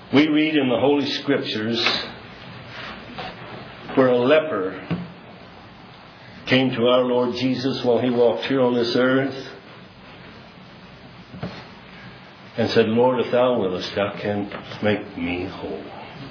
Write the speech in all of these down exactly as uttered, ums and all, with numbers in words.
We read in the Holy Scriptures where a leper came to our Lord Jesus while He walked here on this earth and said, Lord, if Thou willest, Thou canst make me whole.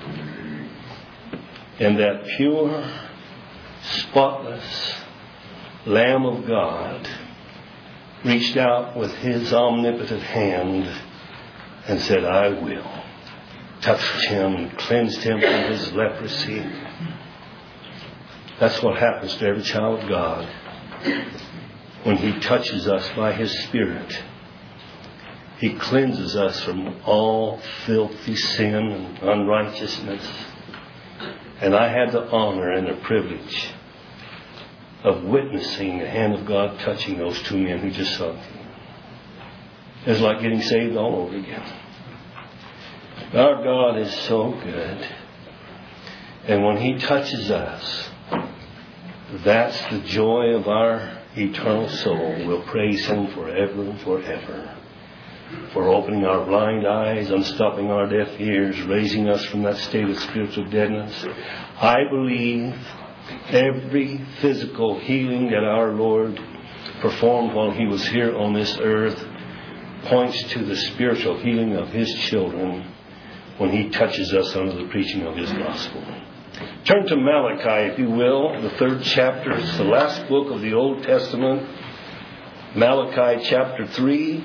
And that pure, spotless Lamb of God reached out with His omnipotent hand and said, I will. Touched him and cleansed him from his leprosy. That's what happens to every child of God when He touches us by His Spirit. He cleanses us from all filthy sin and unrighteousness. And I had the honor and the privilege of witnessing the hand of God touching those two men who just sung. It was like getting saved all over again. Our God is so good. And when He touches us, that's the joy of our eternal soul. We'll praise Him forever and forever for opening our blind eyes, unstopping our deaf ears, raising us from that state of spiritual deadness. I believe every physical healing that our Lord performed while He was here on this earth points to the spiritual healing of His children when He touches us under the preaching of His gospel. Turn to Malachi, if you will, the third chapter. It's the last book of the Old Testament. Malachi chapter three.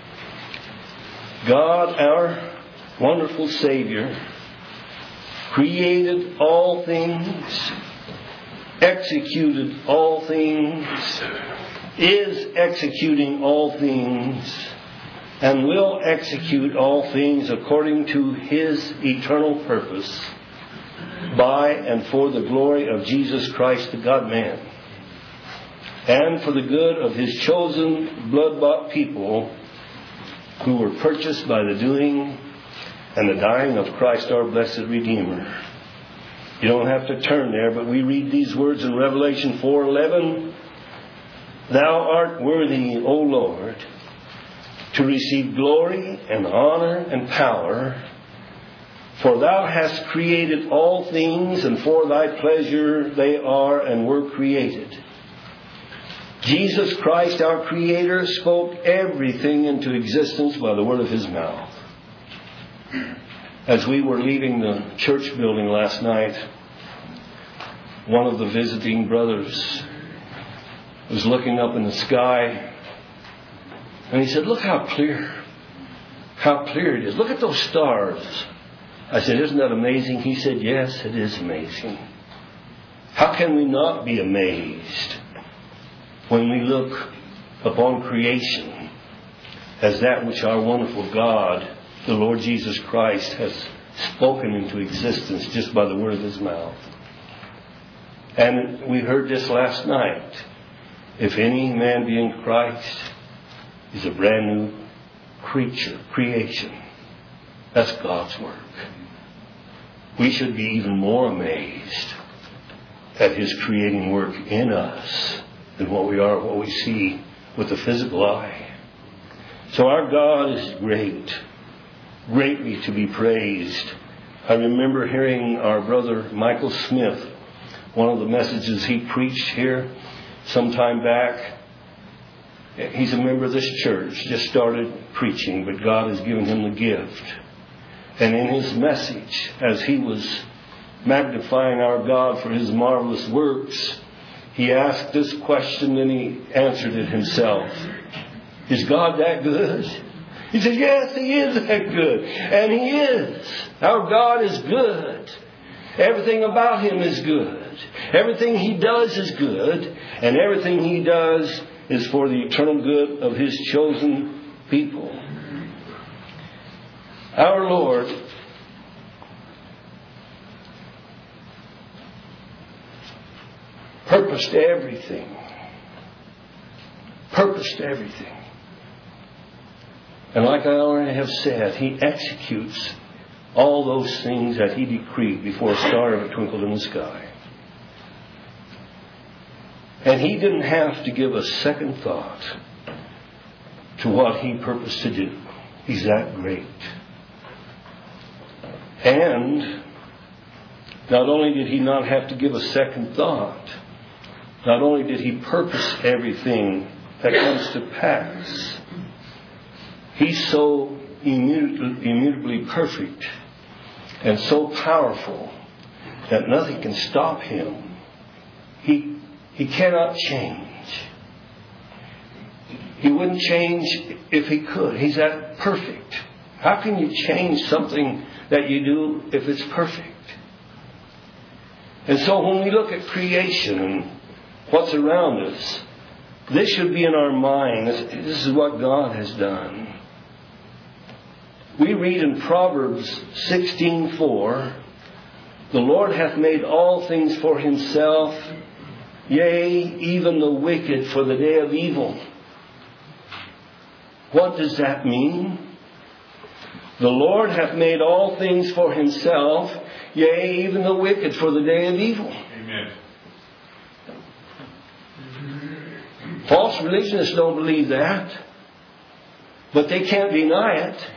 God, our wonderful Savior, created all things, executed all things, is executing all things, and will execute all things according to His eternal purpose by and for the glory of Jesus Christ, the God-man, and for the good of His chosen, blood-bought people who were purchased by the doing and the dying of Christ, our blessed Redeemer. You don't have to turn there, but we read these words in Revelation four eleven. Thou art worthy, O Lord, to receive glory and honor and power, for Thou hast created all things, and for Thy pleasure they are and were created. Jesus Christ, our Creator, spoke everything into existence by the word of His mouth. As we were leaving the church building last night, one of the visiting brothers was looking up in the sky, and he said, look how clear, how clear it is. Look at those stars. I said, isn't that amazing? He said, yes, it is amazing. How can we not be amazed when we look upon creation as that which our wonderful God, the Lord Jesus Christ, has spoken into existence just by the word of His mouth? And we heard this last night. If any man be in Christ, he's a brand new creature, creation. That's God's work. We should be even more amazed at His creating work in us than what we are, what we see with the physical eye. So our God is great, greatly to be praised. I remember hearing our brother Michael Smith, one of the messages he preached here some time back. He's a member of this church, just started preaching, but God has given him the gift. And in his message, as he was magnifying our God for His marvelous works, he asked this question and he answered it himself. Is God that good? He said, yes, He is that good. And He is. Our God is good. Everything about Him is good. Everything He does is good. And everything He does is for the eternal good of His chosen people. Our Lord purposed everything. Purposed everything. And like I already have said, He executes all those things that He decreed before a star ever twinkled in the sky. And He didn't have to give a second thought to what He purposed to do. He's that great. And not only did he not have to give a second thought, not only did he purpose everything that comes to pass, he's so immutably, immutably perfect and so powerful that nothing can stop him. He, he cannot change. He wouldn't change if he could. He's that perfect. How can you change something that you do if it's perfect? And so when we look at creation and what's around us, this should be in our mind. This, this is what God has done. We read in Proverbs sixteen four, the Lord hath made all things for himself, yea, even the wicked for the day of evil. What does that mean? The Lord hath made all things for himself, yea, even the wicked for the day of evil. Amen. False religionists don't believe that, but they can't deny it.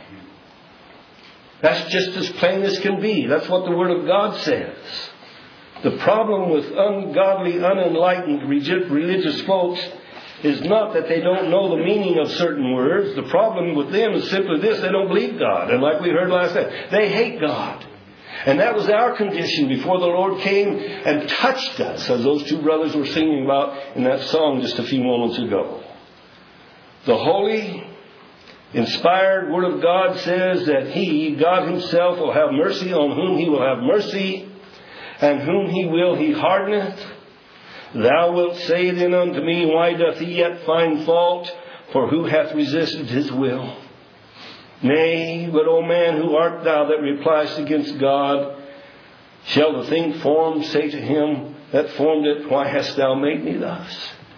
That's just as plain as can be. That's what the Word of God says. The problem with ungodly, unenlightened religious folks is not that they don't know the meaning of certain words. The problem with them is simply this: they don't believe God. And like we heard last night, they hate God. And that was our condition before the Lord came and touched us, as those two brothers were singing about in that song just a few moments ago. The holy, inspired Word of God says that He, God Himself, will have mercy on whom He will have mercy, and whom He will He hardeneth. Thou wilt say then unto me, why doth he yet find fault? For who hath resisted his will? Nay, but, O man, who art thou that repliest against God? Shall the thing formed say to him that formed it, why hast thou made me thus?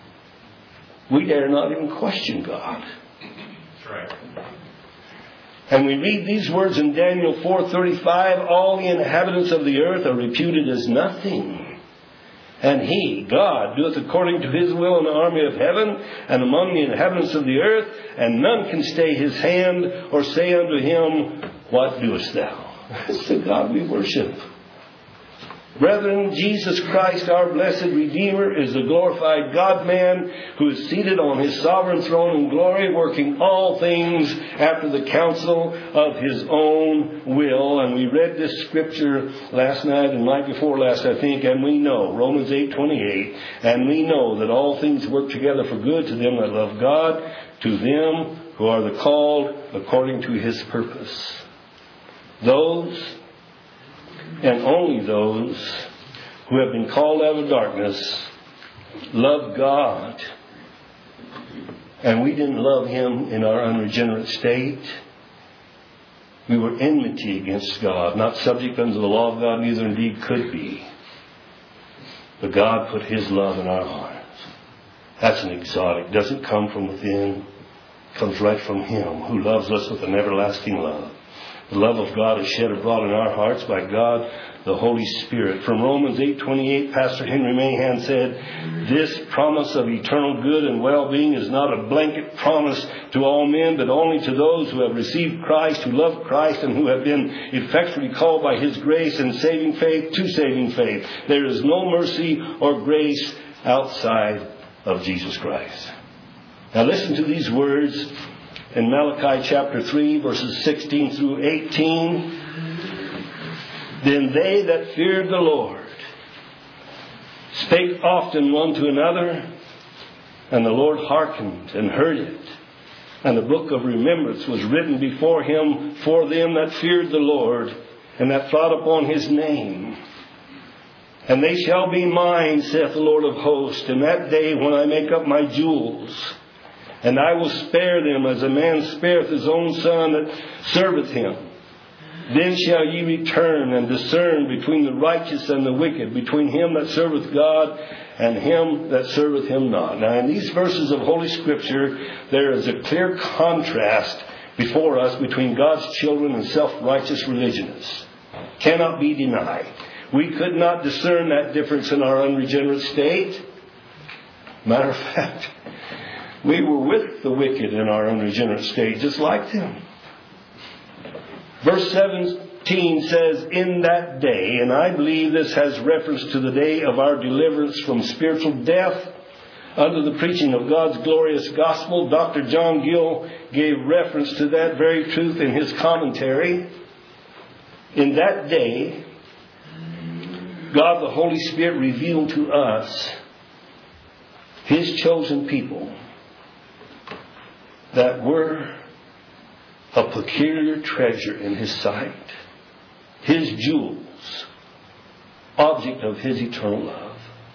We dare not even question God. That's right. And we read these words in Daniel four thirty-five, all the inhabitants of the earth are reputed as nothing. And He, God, doeth according to His will in the army of heaven and among the inhabitants of the earth, and none can stay His hand or say unto Him, what doest thou? It's the God we worship. Brethren, Jesus Christ, our blessed Redeemer, is the glorified God-man who is seated on His sovereign throne in glory, working all things after the counsel of His own will. And we read this scripture last night and night before last, I think, and we know, Romans eight twenty-eight, and we know that all things work together for good to them that love God, to them who are the called according to His purpose. Those and only those who have been called out of darkness love God. And we didn't love Him in our unregenerate state. We were enmity against God, not subject unto the law of God, neither indeed could be. But God put His love in our hearts. That's an exotic. It doesn't come from within. It comes right from Him who loves us with an everlasting love. The love of God is shed abroad in our hearts by God, the Holy Spirit. From Romans eight twenty-eight, Pastor Henry Mahan said, this promise of eternal good and well-being is not a blanket promise to all men, but only to those who have received Christ, who love Christ, and who have been effectually called by His grace and saving faith to saving faith. There is no mercy or grace outside of Jesus Christ. Now listen to these words in Malachi chapter three, verses sixteen through eighteen. Then they that feared the Lord spake often one to another, and the Lord hearkened and heard it. And the book of remembrance was written before Him for them that feared the Lord, and that thought upon His name. And they shall be mine, saith the Lord of hosts, in that day when I make up my jewels. And I will spare them as a man spareth his own son that serveth him. Then shall ye return and discern between the righteous and the wicked, between him that serveth God and him that serveth Him not. Now in these verses of Holy Scripture, there is a clear contrast before us between God's children and self-righteous religionists. Cannot be denied. We could not discern that difference in our unregenerate state. Matter of fact, we were with the wicked in our unregenerate state, just like them. Verse seven eighteen says, in that day, and I believe this has reference to the day of our deliverance from spiritual death under the preaching of God's glorious gospel. Doctor John Gill gave reference to that very truth in his commentary. In that day, God the Holy Spirit revealed to us, His chosen people, that we're a peculiar treasure in His sight, His jewels, object of His eternal love.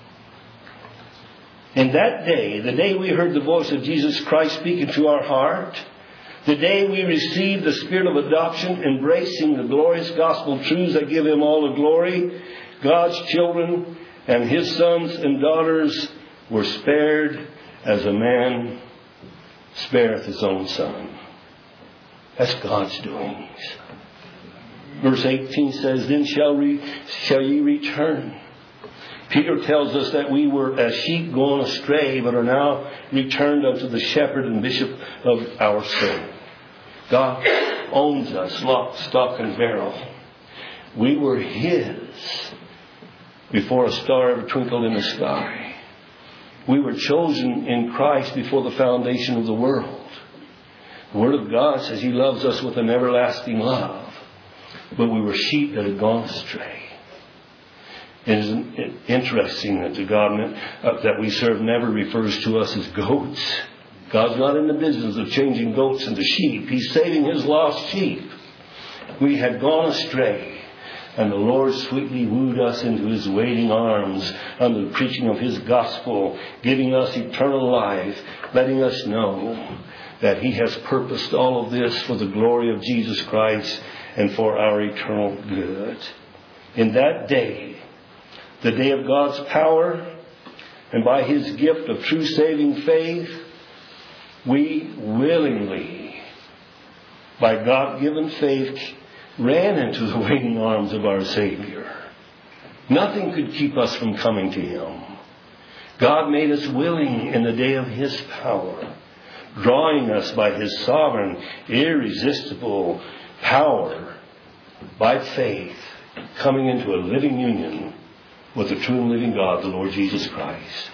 In that day, the day we heard the voice of Jesus Christ speaking to our heart, the day we received the Spirit of adoption, embracing the glorious gospel truths that give Him all the glory, God's children and His sons and daughters were spared as a man spareth his own son. That's God's doings. Verse eighteen says, then shall, re, shall ye return. Peter tells us that we were as sheep gone astray, but are now returned unto the shepherd and bishop of our soul. God owns us, lock, stock, and barrel. We were His before a star ever twinkled in the sky. We were chosen in Christ before the foundation of the world. The Word of God says He loves us with an everlasting love. But we were sheep that had gone astray. It is interesting that the God that we serve never refers to us as goats. God's not in the business of changing goats into sheep. He's saving His lost sheep. We had gone astray, and the Lord sweetly wooed us into His waiting arms under the preaching of His gospel, giving us eternal life, letting us know that He has purposed all of this for the glory of Jesus Christ and for our eternal good. In that day, the day of God's power, and by His gift of true saving faith, we willingly, by God-given faith, ran into the waiting arms of our Savior. Nothing could keep us from coming to Him. God made us willing in the day of His power, drawing us by His sovereign, irresistible power, by faith, coming into a living union with the true and living God, the Lord Jesus Christ.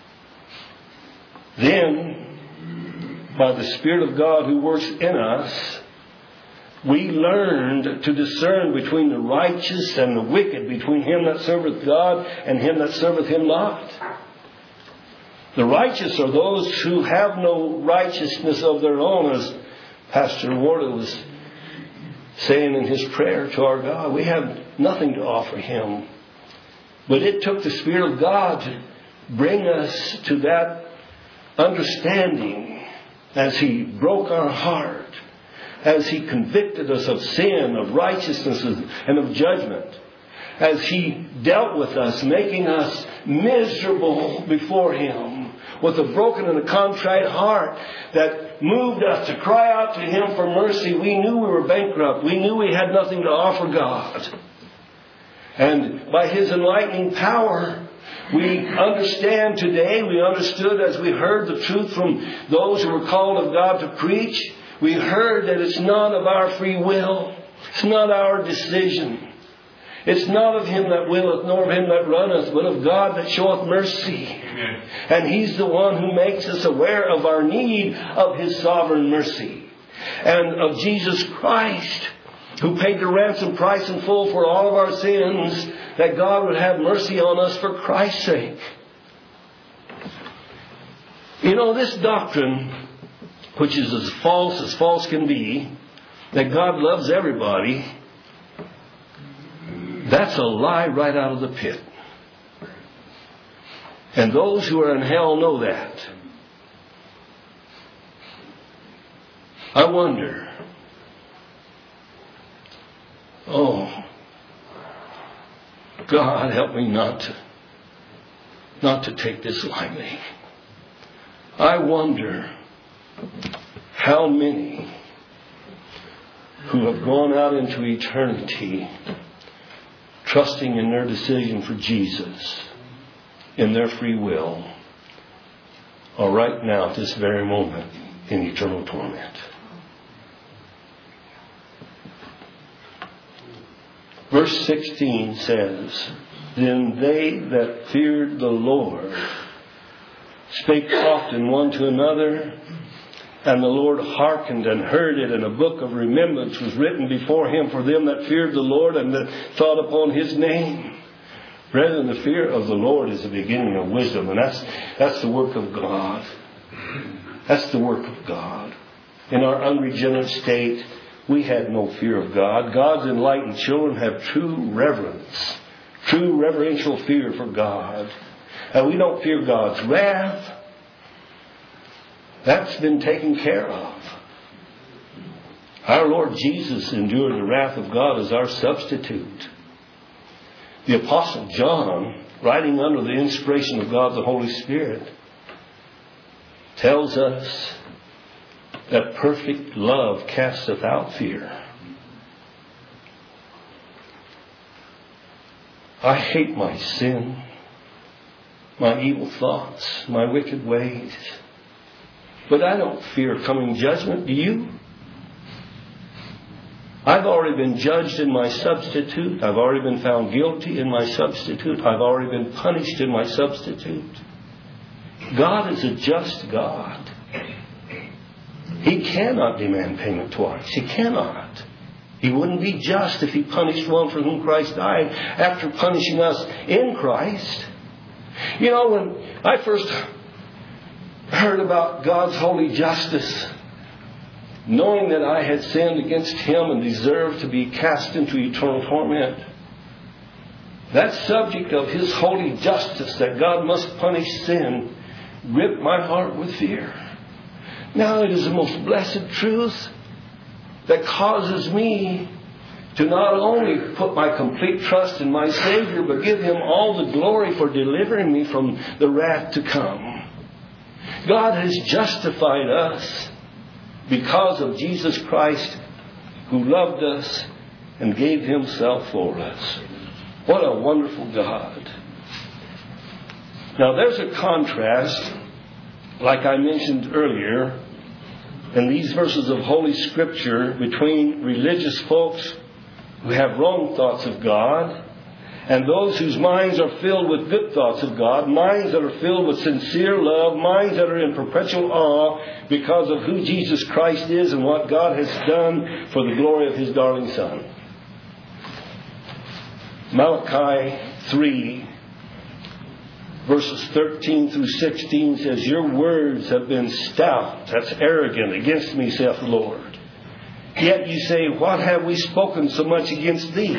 Then, by the Spirit of God who works in us, we learned to discern between the righteous and the wicked, between him that serveth God and him that serveth Him not. The righteous are those who have no righteousness of their own, as Pastor Wardle was saying in his prayer to our God. We have nothing to offer Him. But it took the Spirit of God to bring us to that understanding as He broke our heart, as He convicted us of sin, of righteousness, and of judgment, as He dealt with us, making us miserable before Him with a broken and a contrite heart that moved us to cry out to Him for mercy. We knew we were bankrupt. We knew we had nothing to offer God. And by His enlightening power, we understand today, we understood as we heard the truth from those who were called of God to preach. We heard that it's not of our free will. It's not our decision. It's not of him that willeth, nor of him that runneth, but of God that showeth mercy. Amen. And He's the one who makes us aware of our need of His sovereign mercy. And of Jesus Christ, who paid the ransom price in full for all of our sins, that God would have mercy on us for Christ's sake. You know, this doctrine, which is as false as false can be, that God loves everybody, that's a lie right out of the pit. And those who are in hell know that. I wonder, oh, God, help me not to, not to take this lightly. I wonder how many who have gone out into eternity trusting in their decision for Jesus, in their free will, are right now at this very moment in eternal torment. Verse sixteen says, Then they that feared the Lord spake often one to another, and the Lord hearkened and heard it, and a book of remembrance was written before him for them that feared the Lord and that thought upon his name. Brethren, the fear of the Lord is the beginning of wisdom, and that's that's the work of God. That's the work of God. In our unregenerate state, we had no fear of God. God's enlightened children have true reverence, true reverential fear for God. And we don't fear God's wrath. That's been taken care of. Our Lord Jesus endured the wrath of God as our substitute. The Apostle John, writing under the inspiration of God the Holy Spirit, tells us that perfect love casteth out fear. I hate my sin, my evil thoughts, my wicked ways. But I don't fear coming judgment. Do you? I've already been judged in my substitute. I've already been found guilty in my substitute. I've already been punished in my substitute. God is a just God. He cannot demand payment twice. He cannot. He wouldn't be just if He punished one for whom Christ died after punishing us in Christ. You know, when I first heard about God's holy justice, knowing that I had sinned against Him and deserved to be cast into eternal torment, that subject of His holy justice, that God must punish sin, gripped my heart with fear. Now it is the most blessed truth that causes me to not only put my complete trust in my Savior, but give Him all the glory for delivering me from the wrath to come. God has justified us because of Jesus Christ, who loved us and gave Himself for us. What a wonderful God. Now there's a contrast, like I mentioned earlier, in these verses of Holy Scripture between religious folks who have wrong thoughts of God and those whose minds are filled with good thoughts of God, minds that are filled with sincere love, minds that are in perpetual awe because of who Jesus Christ is and what God has done for the glory of His darling Son. Malachi three, verses thirteen through sixteen says, Your words have been stout, that's arrogant, against me, saith the Lord. Yet ye say, What have we spoken so much against thee?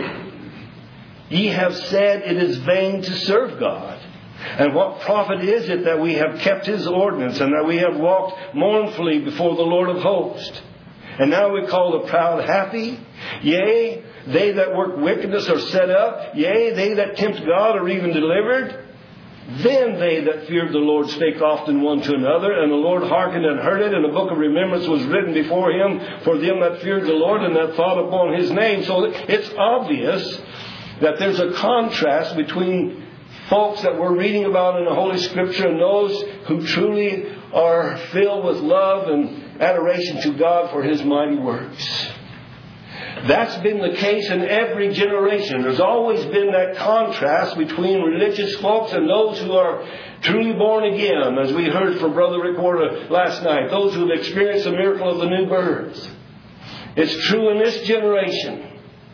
Ye have said, It is vain to serve God. And what profit is it that we have kept His ordinance, and that we have walked mournfully before the Lord of hosts? And now we call the proud happy? Yea, they that work wickedness are set up. Yea, they that tempt God are even delivered. Then they that feared the Lord spake often one to another, and the Lord hearkened and heard it, and a book of remembrance was written before Him for them that feared the Lord and that thought upon His name. So it's obvious that there's a contrast between folks that we're reading about in the Holy Scripture and those who truly are filled with love and adoration to God for His mighty works. That's been the case in every generation. There's always been that contrast between religious folks and those who are truly born again, as we heard from Brother Rick Warda last night, those who have experienced the miracle of the new births. It's true in this generation.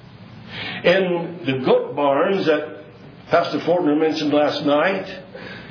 In the goat barns that Pastor Fortner mentioned last night,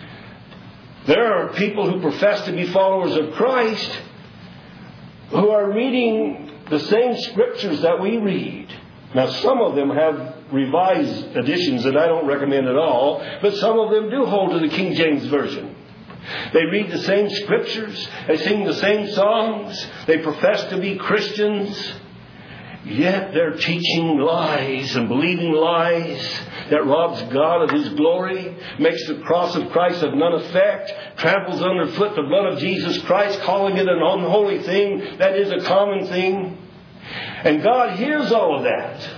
there are people who profess to be followers of Christ who are reading the same scriptures that we read. Now, some of them have revised editions that I don't recommend at all, but some of them do hold to the King James Version. They read the same scriptures. They sing the same songs. They profess to be Christians. Yet they're teaching lies and believing lies that robs God of His glory, makes the cross of Christ of none effect, tramples underfoot the blood of Jesus Christ, calling it an unholy thing that is a common thing. And God hears all of that.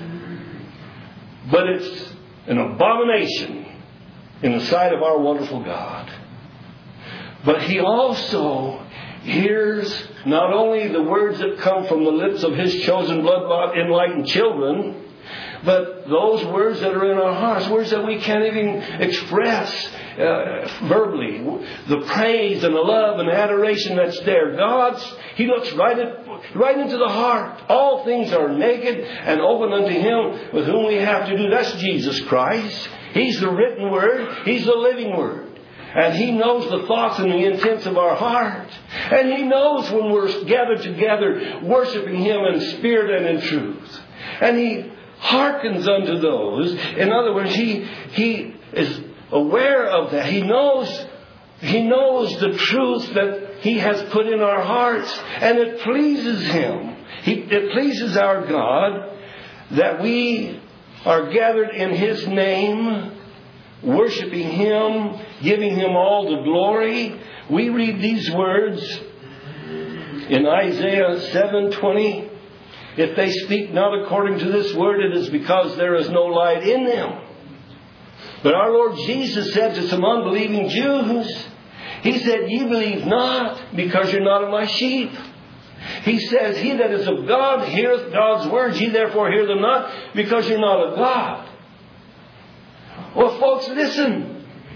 But it's an abomination in the sight of our wonderful God. But He also hears not only the words that come from the lips of His chosen blood-bought enlightened children, But those words that are in our hearts, words that we can't even express uh, verbally, the praise and the love and the adoration that's there, God's, He looks right at, right into the heart. All things are naked and open unto Him with whom we have to do. That's Jesus Christ. He's the written Word. He's the living Word. And He knows the thoughts and the intents of our heart. And He knows when we're gathered together worshiping Him in spirit and in truth. And He hearkens unto those. In other words, He He is aware of that. He knows He knows the truth that He has put in our hearts. And it pleases Him. He, it pleases our God that we are gathered in His name, worshiping Him, giving Him all the glory. We read these words in Isaiah seven twenty. If they speak not according to this word, it is because there is no light in them. But our Lord Jesus said to some unbelieving Jews, He said, ye believe not, because you're not of my sheep. He says, he that is of God heareth God's words. Ye therefore hear them not, because you're not of God. Well, folks, listen.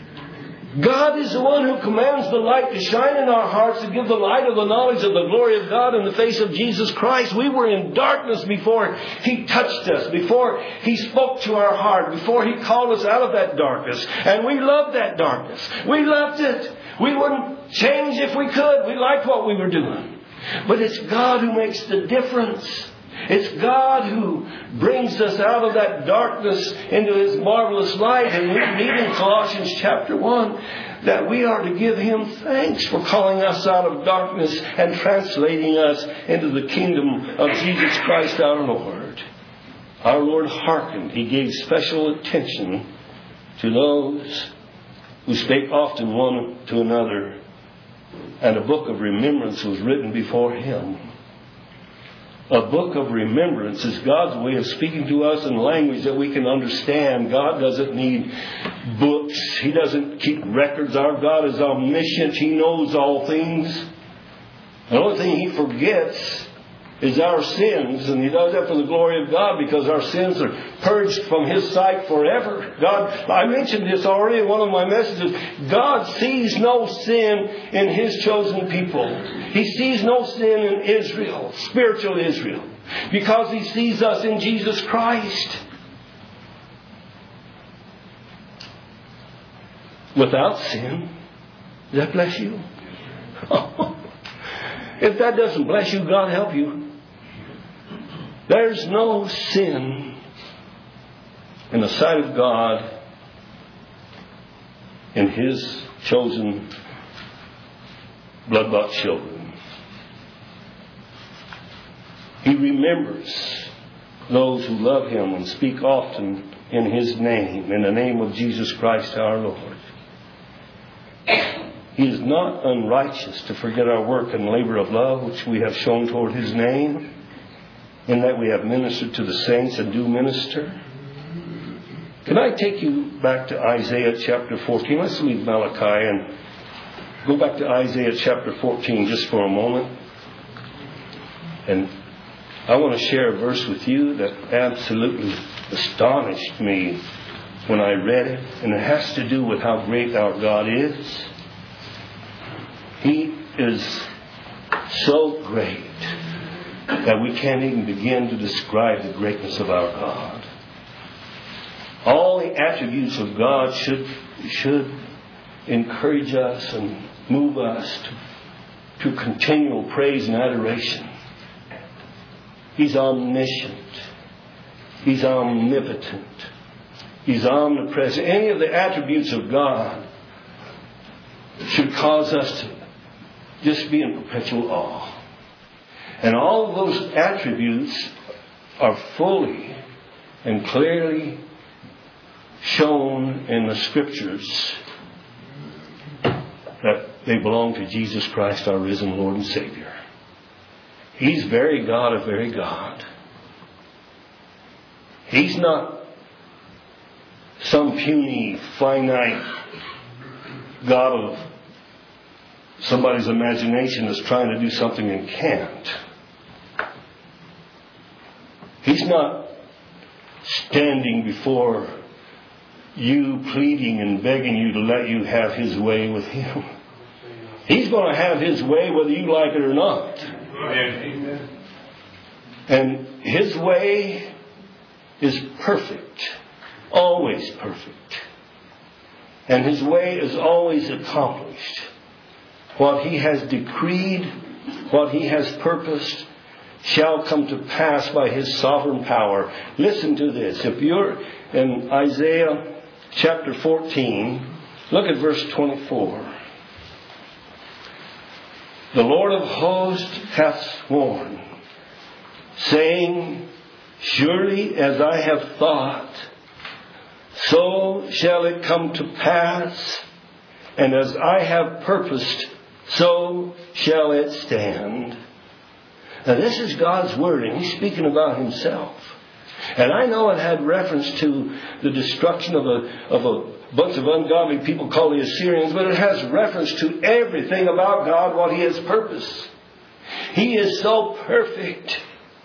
God is the one who commands the light to shine in our hearts, to give the light of the knowledge of the glory of God in the face of Jesus Christ. We were in darkness before He touched us, before He spoke to our heart, before He called us out of that darkness. And we loved that darkness. We loved it. We wouldn't change if we could. We liked what we were doing. But it's God who makes the difference. It's God who brings us out of that darkness into His marvelous light. And we read in Colossians chapter one that we are to give Him thanks for calling us out of darkness and translating us into the kingdom of Jesus Christ our Lord. Our Lord hearkened. He gave special attention to those who spake often one to another. And a book of remembrance was written before Him. A book of remembrance is God's way of speaking to us in language that we can understand. God doesn't need books. He doesn't keep records. Our God is omniscient. He knows all things. The only thing He forgets is our sins. And He does that for the glory of God, because our sins are purged from His sight forever. God, I mentioned this already in one of my messages. God sees no sin in His chosen people. He sees no sin in Israel, spiritual Israel, because He sees us in Jesus Christ. Without sin. Does that bless you? If that doesn't bless you, God help you. There's no sin in the sight of God in His chosen blood-bought children. He remembers those who love Him and speak often in His name, in the name of Jesus Christ our Lord. He is not unrighteous to forget our work and labor of love which we have shown toward His name, in that we have ministered to the saints and do minister. Can I take you back to Isaiah chapter fourteen? Let's leave Malachi and go back to Isaiah chapter fourteen just for a moment. And I want to share a verse with you that absolutely astonished me when I read it. And it has to do with how great our God is. He is so great that we can't even begin to describe the greatness of our God. All the attributes of God should should encourage us and move us to, to continual praise and adoration. He's omniscient. He's omnipotent. He's omnipresent. Any of the attributes of God should cause us to just be in perpetual awe. And all of those attributes are fully and clearly shown in the Scriptures that they belong to Jesus Christ, our risen Lord and Savior. He's very God of very God. He's not some puny, finite God of somebody's imagination that's trying to do something and can't. He's not standing before you, pleading and begging you to let you have His way with Him. He's going to have His way whether you like it or not. Amen. And His way is perfect. Always perfect. And His way is always accomplished. What He has decreed, what He has purposed, shall come to pass by His sovereign power. Listen to this. If you're in Isaiah chapter fourteen, look at verse twenty-four. The Lord of hosts hath sworn, saying, surely as I have thought, so shall it come to pass, and as I have purposed, so shall it stand. Now this is God's word, and He's speaking about Himself. And I know it had reference to the destruction of a, of a bunch of ungodly people called the Assyrians, but it has reference to everything about God, what He has purposed. He is so perfect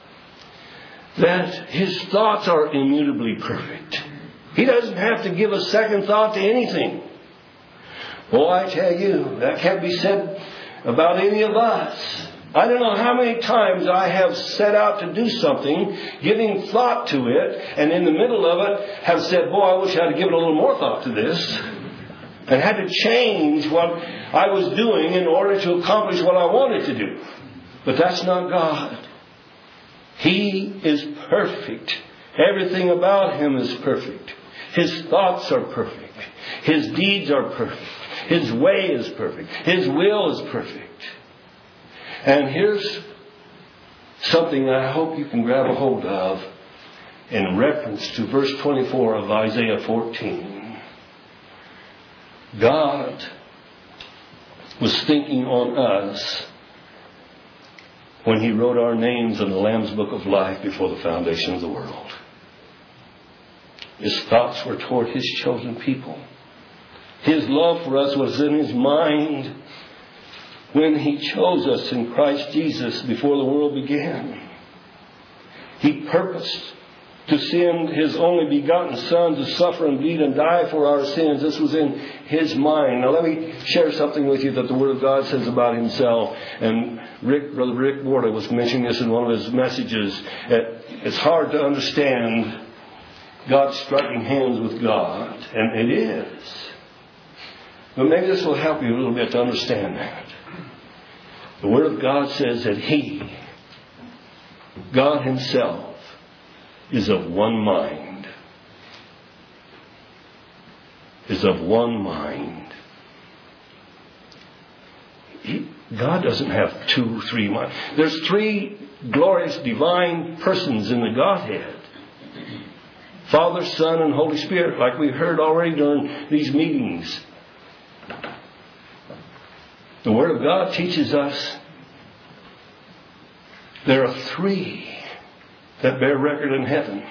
that His thoughts are immutably perfect. He doesn't have to give a second thought to anything. Well, I tell you, that can't be said about any of us. I don't know how many times I have set out to do something, giving thought to it, and in the middle of it have said, boy, I wish I had given a little more thought to this, and had to change what I was doing in order to accomplish what I wanted to do. But that's not God. He is perfect. Everything about Him is perfect. His thoughts are perfect. His deeds are perfect. His way is perfect. His will is perfect. And here's something I hope you can grab a hold of in reference to verse twenty-four of Isaiah fourteen. God was thinking on us when He wrote our names in the Lamb's Book of Life before the foundation of the world. His thoughts were toward His chosen people. His love for us was in His mind when He chose us in Christ Jesus before the world began. He purposed to send His only begotten Son to suffer and bleed and die for our sins. This was in His mind. Now let me share something with you that the Word of God says about Himself. And Rick, Brother Rick Borda was mentioning this in one of his messages. It's hard to understand God striking hands with God. And it is. But maybe this will help you a little bit to understand that. The Word of God says that He, God Himself, is of one mind. Is of one mind. He, God doesn't have two, three minds. There's three glorious divine persons in the Godhead. Father, Son, and Holy Spirit, like we heard already during these meetings. The Word of God teaches us there are three that bear record in heaven.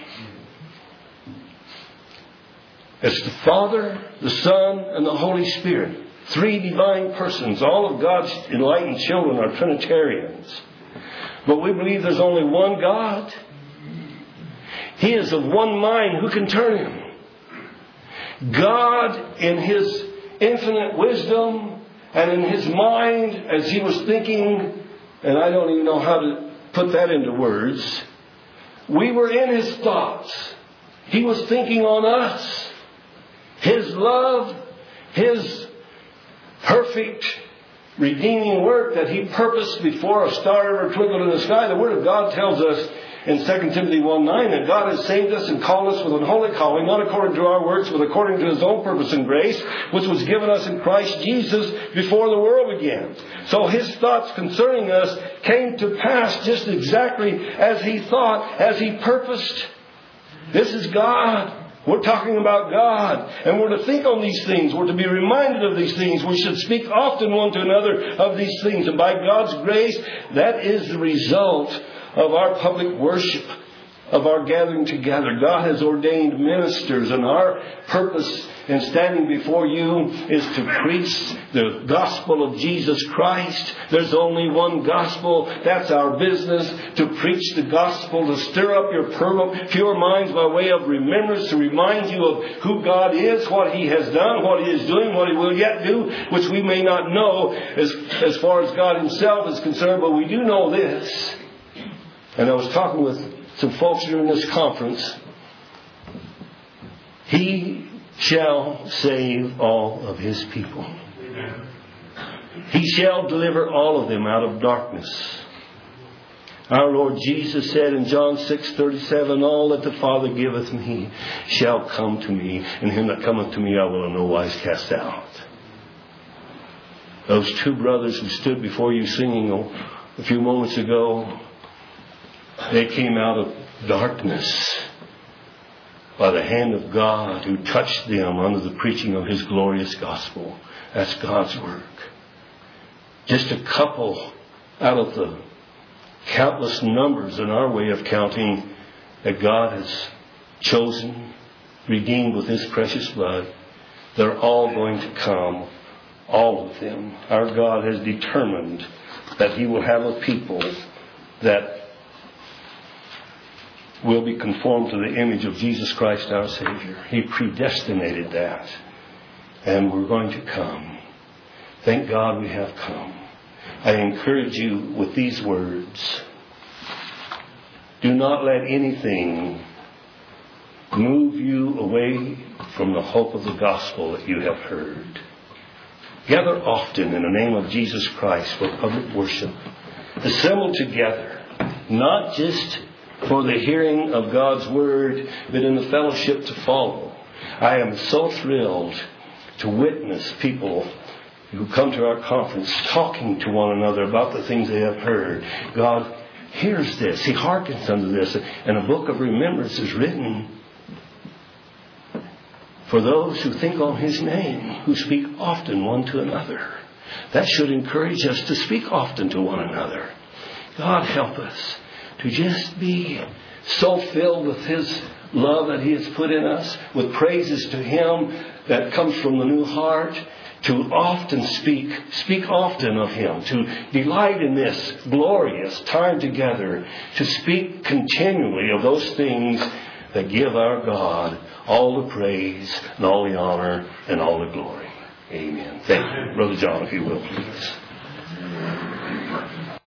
It's the Father, the Son, and the Holy Spirit. Three divine persons. All of God's enlightened children are Trinitarians. But we believe there's only one God. He is of one mind. Who can turn Him? God, in His infinite wisdom, and in His mind, as He was thinking, and I don't even know how to put that into words, we were in His thoughts. He was thinking on us. His love, His perfect redeeming work that He purposed before a star ever twinkled in the sky. The Word of God tells us in Second Timothy one nine that God has saved us and called us with an holy calling, not according to our works, but according to His own purpose and grace, which was given us in Christ Jesus before the world began. So His thoughts concerning us came to pass just exactly as He thought, as He purposed. This is God. We're talking about God. And we're to think on these things. We're to be reminded of these things. We should speak often one to another of these things. And by God's grace, that is the result of our public worship, of our gathering together. God has ordained ministers, and our purpose and standing before you is to preach the gospel of Jesus Christ. There's only one gospel. That's our business, to preach the gospel, to stir up your pure minds by way of remembrance, to remind you of who God is, what He has done, what He is doing, what He will yet do, which we may not know as, as far as God Himself is concerned, but we do know this. And I was talking with some folks during this conference. He shall save all of His people. He shall deliver all of them out of darkness. Our Lord Jesus said in John six thirty-seven, all that the Father giveth me shall come to me, and him that cometh to me I will in no wise cast out. Those two brothers who stood before you singing a few moments ago, they came out of darkness by the hand of God, who touched them under the preaching of His glorious gospel. That's God's work. Just a couple out of the countless numbers in our way of counting that God has chosen, redeemed with His precious blood. They're all going to come. All of them. Our God has determined that He will have a people that will be conformed to the image of Jesus Christ our Savior. He predestinated that. And we're going to come. Thank God we have come. I encourage you with these words. Do not let anything move you away from the hope of the gospel that you have heard. Gather often in the name of Jesus Christ for public worship. Assemble together, not just for the hearing of God's Word, but in the fellowship to follow. I am so thrilled to witness people who come to our conference talking to one another about the things they have heard. God hears this. He hearkens unto this. And a book of remembrance is written for those who think on His name, who speak often one to another. That should encourage us to speak often to one another. God help us to just be so filled with His love that He has put in us, with praises to Him that comes from the new heart, to often speak, speak often of Him, to delight in this glorious time together, to speak continually of those things that give our God all the praise and all the honor and all the glory. Amen. Thank you. Brother John, if you will, please.